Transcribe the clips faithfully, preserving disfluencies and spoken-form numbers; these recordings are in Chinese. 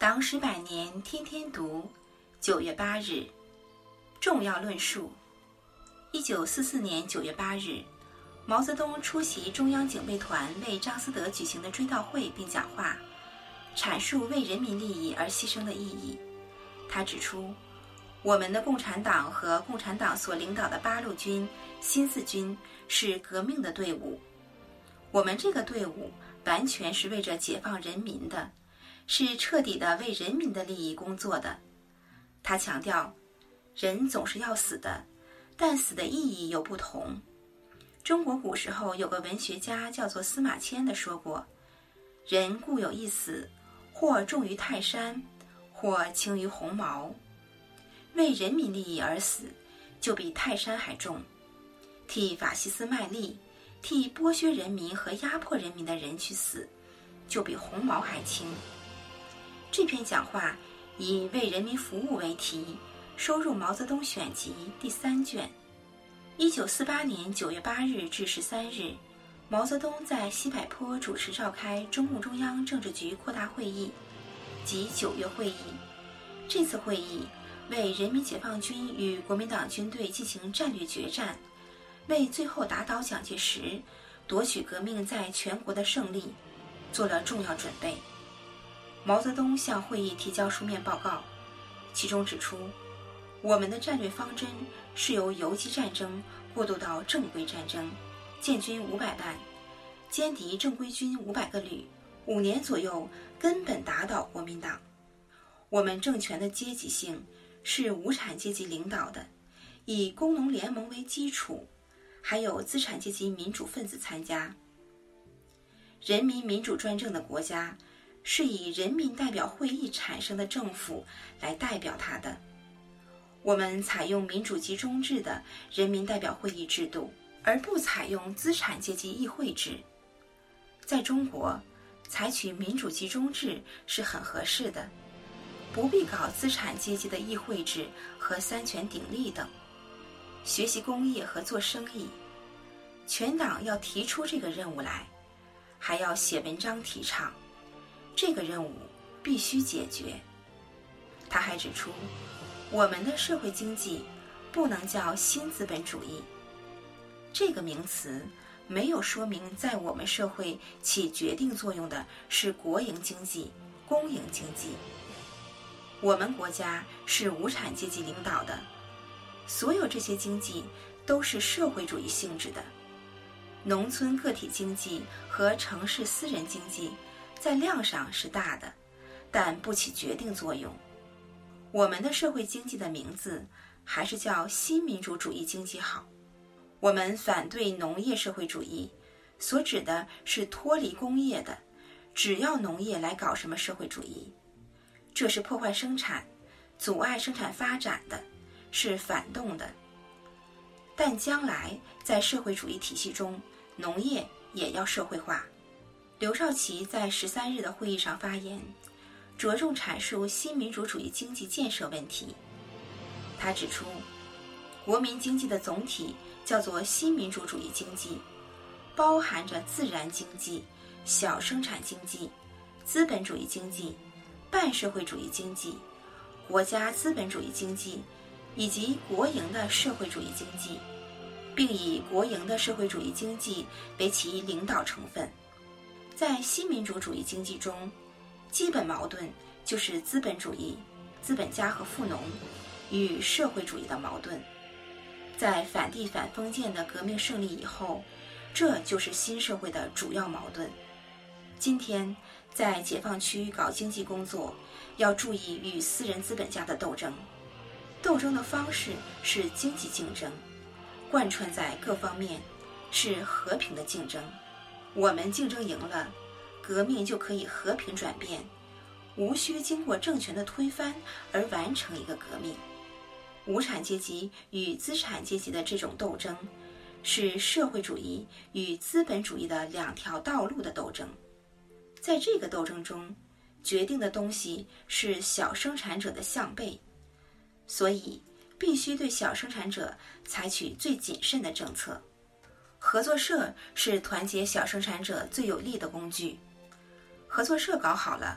党史百年，天天读。九月八日，重要论述。一九四四年九月八日，毛泽东出席中央警备团为张思德举行的追悼会并讲话，阐述为人民利益而牺牲的意义。他指出，我们的共产党和共产党所领导的八路军、新四军是革命的队伍，我们这个队伍完全是为着解放人民的，是彻底的为人民的利益工作的。他强调，人总是要死的，但死的意义有不同。中国古时候有个文学家叫做司马迁的说过，人固有一死，或重于泰山，或轻于鸿毛。为人民利益而死，就比泰山还重。替法西斯卖力，替剥削人民和压迫人民的人去死，就比鸿毛还轻。这篇讲话以为人民服务为题，收入《毛泽东选集》第三卷。一九四八年九月八日至十三日，毛泽东在西柏坡主持召开中共中央政治局扩大会议，即九月会议。这次会议为人民解放军与国民党军队进行战略决战，为最后打倒蒋介石、夺取革命在全国的胜利做了重要准备。毛泽东向会议提交书面报告，其中指出，我们的战略方针是由游击战争过渡到正规战争，建军五百万，歼敌正规军五百个旅，五年左右根本打倒国民党。我们政权的阶级性是无产阶级领导的，以工农联盟为基础，还有资产阶级民主分子参加。人民民主专政的国家是以人民代表会议产生的政府来代表它的。我们采用民主集中制的人民代表会议制度，而不采用资产阶级议会制。在中国，采取民主集中制是很合适的，不必搞资产阶级的议会制和三权鼎立等。学习工业和做生意，全党要提出这个任务来，还要写文章提倡，这个任务必须解决。他还指出，我们的社会经济不能叫新资本主义，这个名词没有说明在我们社会起决定作用的是国营经济、公营经济。我们国家是无产阶级领导的，所有这些经济都是社会主义性质的。农村个体经济和城市私人经济在量上是大的，但不起决定作用。我们的社会经济的名字还是叫新民主主义经济好。我们反对农业社会主义，所指的是脱离工业的，只要农业来搞什么社会主义，这是破坏生产、阻碍生产发展的，是反动的。但将来在社会主义体系中，农业也要社会化。刘少奇在十三日的会议上发言，着重阐述新民主主义经济建设问题。他指出，国民经济的总体叫做新民主主义经济，包含着自然经济、小生产经济、资本主义经济、半社会主义经济、国家资本主义经济以及国营的社会主义经济，并以国营的社会主义经济为其领导成分。在新民主主义经济中，基本矛盾就是资本主义、资本家和富农与社会主义的矛盾。在反帝反封建的革命胜利以后，这就是新社会的主要矛盾。今天在解放区搞经济工作，要注意与私人资本家的斗争。斗争的方式是经济竞争，贯穿在各方面，是和平的竞争。我们竞争赢了，革命就可以和平转变，无需经过政权的推翻而完成一个革命。无产阶级与资产阶级的这种斗争，是社会主义与资本主义的两条道路的斗争。在这个斗争中，决定的东西是小生产者的项背，所以必须对小生产者采取最谨慎的政策。合作社是团结小生产者最有力的工具。合作社搞好了，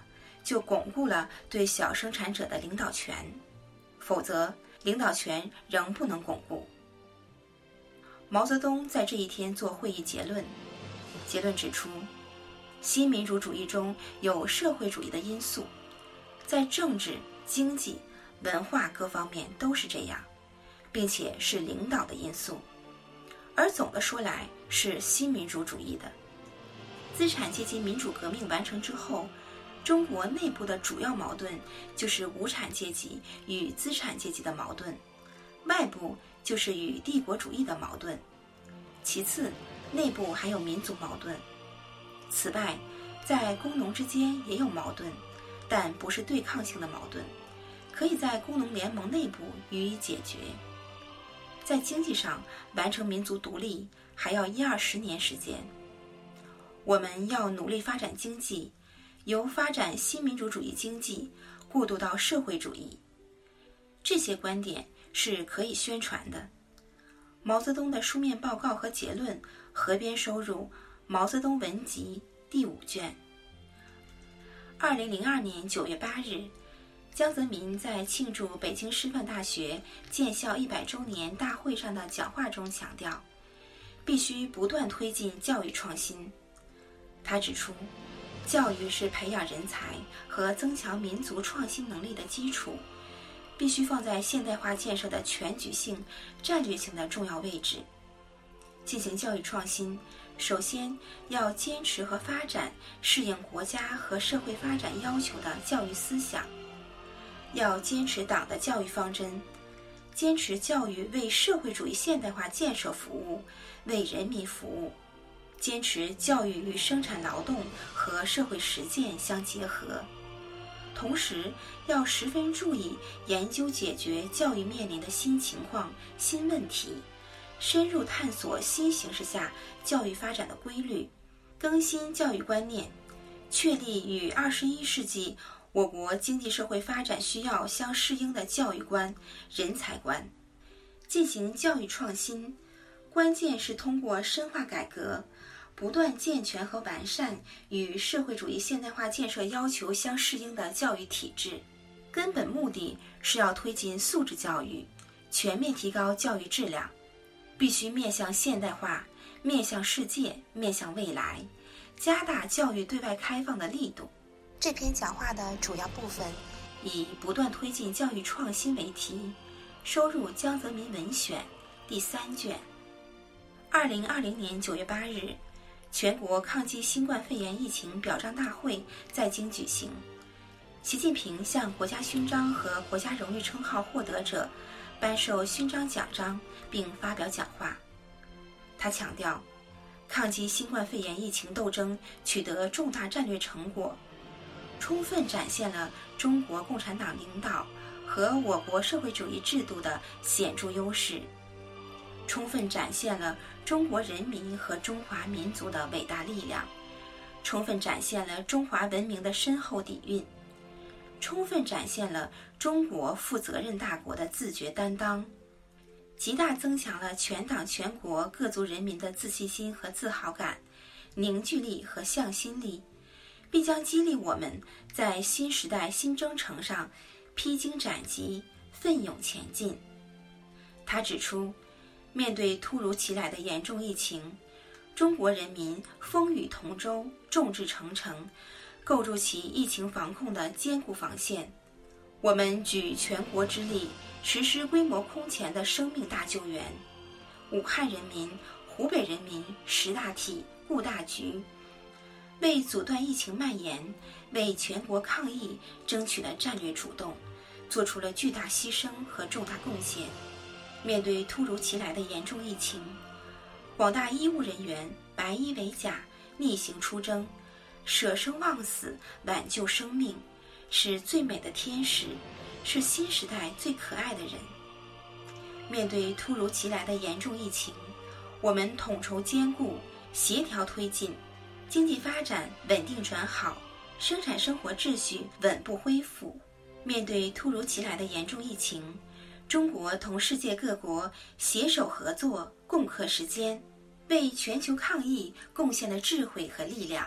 就巩固了对小生产者的领导权，否则领导权仍不能巩固。毛泽东在这一天做会议结论，结论指出，新民主主义中有社会主义的因素，在政治、经济、文化各方面都是这样，并且是领导的因素，而总的说来是新民主主义的。资产阶级民主革命完成之后，中国内部的主要矛盾就是无产阶级与资产阶级的矛盾，外部就是与帝国主义的矛盾，其次内部还有民族矛盾。此外，在工农之间也有矛盾，但不是对抗性的矛盾，可以在工农联盟内部予以解决。在经济上完成民族独立还要一二十年时间。我们要努力发展经济，由发展新民主主义经济过渡到社会主义。这些观点是可以宣传的。毛泽东的书面报告和结论合编收入《毛泽东文集》第五卷。二零零二年九月八日，江泽民在庆祝北京师范大学建校一百周年大会上的讲话中强调，必须不断推进教育创新。他指出，教育是培养人才和增强民族创新能力的基础，必须放在现代化建设的全局性、战略性的重要位置。进行教育创新，首先要坚持和发展适应国家和社会发展要求的教育思想，要坚持党的教育方针，坚持教育为社会主义现代化建设服务，为人民服务，坚持教育与生产劳动和社会实践相结合。同时要十分注意研究解决教育面临的新情况、新问题，深入探索新形势下教育发展的规律，更新教育观念，确立与二十一世纪我国经济社会发展需要相适应的教育观、人才观。进行教育创新，关键是通过深化改革，不断健全和完善与社会主义现代化建设要求相适应的教育体制，根本目的是要推进素质教育，全面提高教育质量，必须面向现代化，面向世界，面向未来，加大教育对外开放的力度。这篇讲话的主要部分以不断推进教育创新为题，收入《江泽民文选》第三卷。二零二零年九月八日，全国抗击新冠肺炎疫情表彰大会在京举行。习近平向国家勋章和国家荣誉称号获得者颁授勋章奖章，并发表讲话。他强调，抗击新冠肺炎疫情斗争取得重大战略成果，充分展现了中国共产党领导和我国社会主义制度的显著优势，充分展现了中国人民和中华民族的伟大力量，充分展现了中华文明的深厚底蕴，充分展现了中国负责任大国的自觉担当，极大增强了全党全国各族人民的自信心和自豪感、凝聚力和向心力，必将激励我们在新时代新征程上披荆斩棘、奋勇前进。他指出，面对突如其来的严重疫情，中国人民风雨同舟、众志成城，构筑起疫情防控的坚固防线。我们举全国之力，实施规模空前的生命大救援。武汉人民、湖北人民识大体、顾大局，为阻断疫情蔓延，为全国抗疫争取了战略主动，做出了巨大牺牲和重大贡献。面对突如其来的严重疫情，广大医务人员白衣为甲，逆行出征，舍生忘死，挽救生命，是最美的天使，是新时代最可爱的人。面对突如其来的严重疫情，我们统筹兼顾，协调推进，经济发展稳定转好，生产生活秩序稳步恢复。面对突如其来的严重疫情，中国同世界各国携手合作，共克时艰，为全球抗疫贡献了智慧和力量，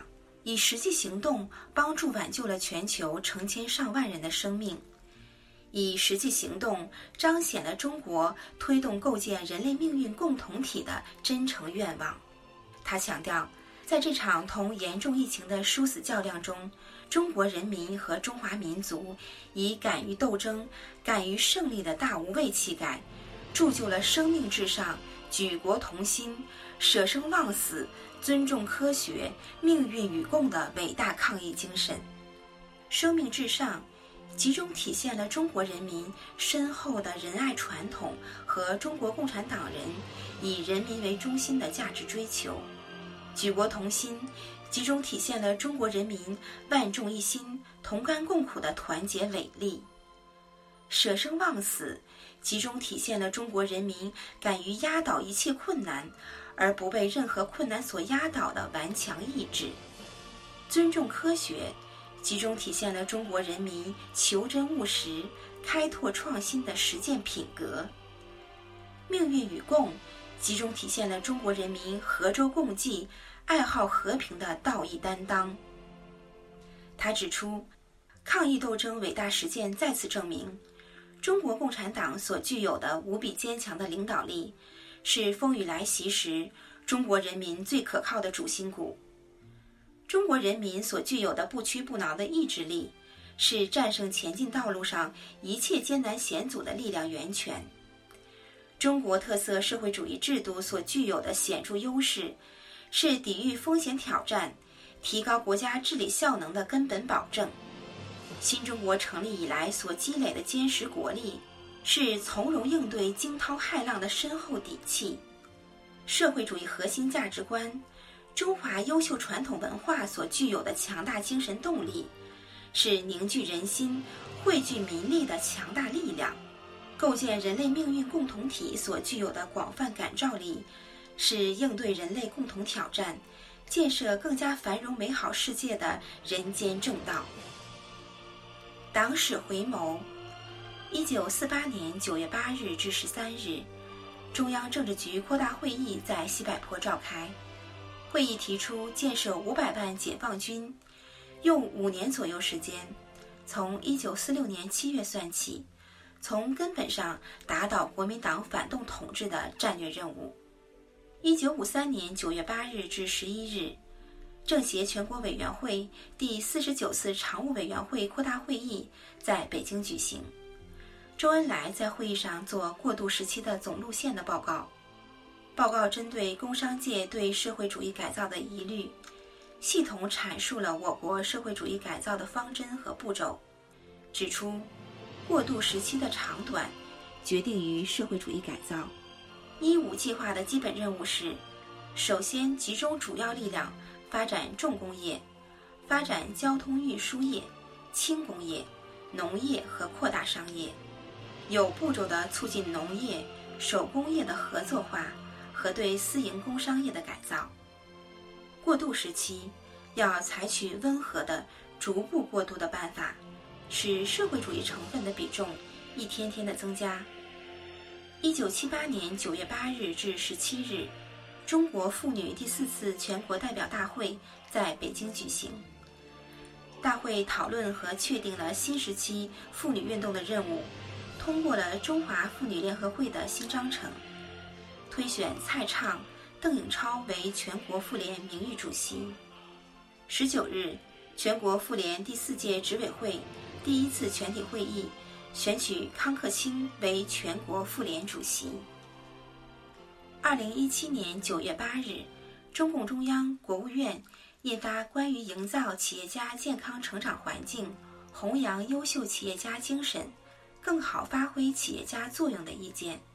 以实际行动帮助挽救了全球成千上万人的生命，以实际行动彰显了中国推动构建人类命运共同体的真诚愿望。他强调，在这场同严重疫情的殊死较量中，中国人民和中华民族以敢于斗争、敢于胜利的大无畏气概，铸就了生命至上、举国同心、舍生忘死、尊重科学、命运与共的伟大抗疫精神。生命至上集中体现了中国人民深厚的仁爱传统和中国共产党人以人民为中心的价值追求。举国同心集中体现了中国人民万众一心、同甘共苦的团结伟力。舍生忘死集中体现了中国人民敢于压倒一切困难而不被任何困难所压倒的顽强意志。尊重科学集中体现了中国人民求真务实、开拓创新的实践品格。命运与共集中体现了中国人民合舟共济、爱好和平的道义担当。他指出，抗疫斗争伟大实践再次证明，中国共产党所具有的无比坚强的领导力，是风雨来袭时中国人民最可靠的主心骨。中国人民所具有的不屈不挠的意志力，是战胜前进道路上一切艰难险阻的力量源泉。中国特色社会主义制度所具有的显著优势，是抵御风险挑战、提高国家治理效能的根本保证。新中国成立以来所积累的坚实国力，是从容应对惊涛骇浪的深厚底气。社会主义核心价值观、中华优秀传统文化所具有的强大精神动力，是凝聚人心、汇聚民力的强大力量。构建人类命运共同体所具有的广泛感召力，是应对人类共同挑战、建设更加繁荣美好世界的人间正道。党史回眸，一九四八年九月八日至十三日，中央政治局扩大会议在西柏坡召开。会议提出建设五百万解放军，用五年左右时间，从一九四六年七月算起，从根本上打倒国民党反动统治的战略任务。一九五三年九月八日至十一日，政协全国委员会第四十九次常务委员会扩大会议在北京举行。周恩来在会议上做过渡时期的总路线的报告。报告针对工商界对社会主义改造的疑虑，系统阐述了我国社会主义改造的方针和步骤，指出过渡时期的长短决定于社会主义改造。一五计划的基本任务是，首先集中主要力量发展重工业，发展交通运输业、轻工业、农业和扩大商业，有步骤地促进农业、手工业的合作化和对私营工商业的改造。过渡时期要采取温和的、逐步过渡的办法，使社会主义成分的比重一天天的增加。一九七八年九月八日至十七日，中国妇女第四次全国代表大会在北京举行。大会讨论和确定了新时期妇女运动的任务，通过了中华妇女联合会的新章程，推选蔡畅、邓颖超为全国妇联名誉主席。十九日，全国妇联第四届执委会第一次全体会议选举康克清为全国妇联主席。二零一七年九月八日，中共中央、国务院印发关于营造企业家健康成长环境、弘扬优秀企业家精神、更好发挥企业家作用的意见，